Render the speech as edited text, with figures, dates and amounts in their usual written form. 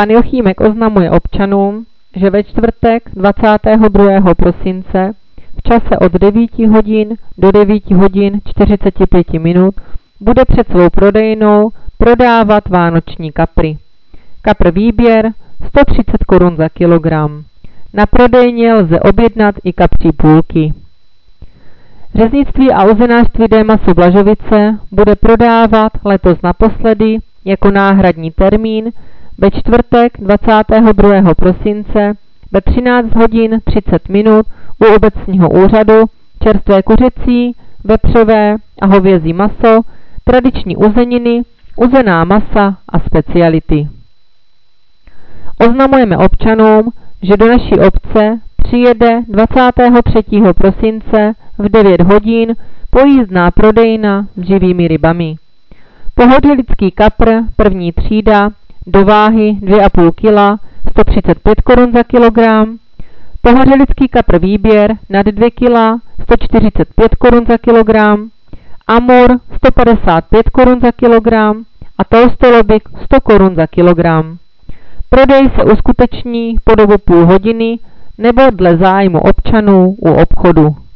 Pan Jochímek oznamuje občanům, že ve čtvrtek 22. prosince v čase od 9 hodin do 9 hodin 45 minut bude před svou prodejnou prodávat vánoční kapry. Kapr výběr 130 korun za kilogram. Na prodejně lze objednat i kapří půlky. Řeznictví a uzenářství Démasu Blažovice bude prodávat letos naposledy jako náhradní termín ve čtvrtek 22. prosince ve 13 hodin 30 minut u obecního úřadu čerstvé kuřecí, vepřové a hovězí maso, tradiční uzeniny, uzená masa a speciality. Oznamujeme občanům, že do naší obce přijede 23. prosince v 9 hodin pojízdná prodejna s živými rybami. Pohořelický kapr první třída do váhy 2,5 kg 135 korun za kilogram, pohořelický kapr výběr nad 2 kg 145 korun za kilogram, amur 155 korun za kilogram a tolstolobik 100 korun za kilogram. Prodej se uskuteční po dobu půl hodiny nebo dle zájmu občanů u obchodu.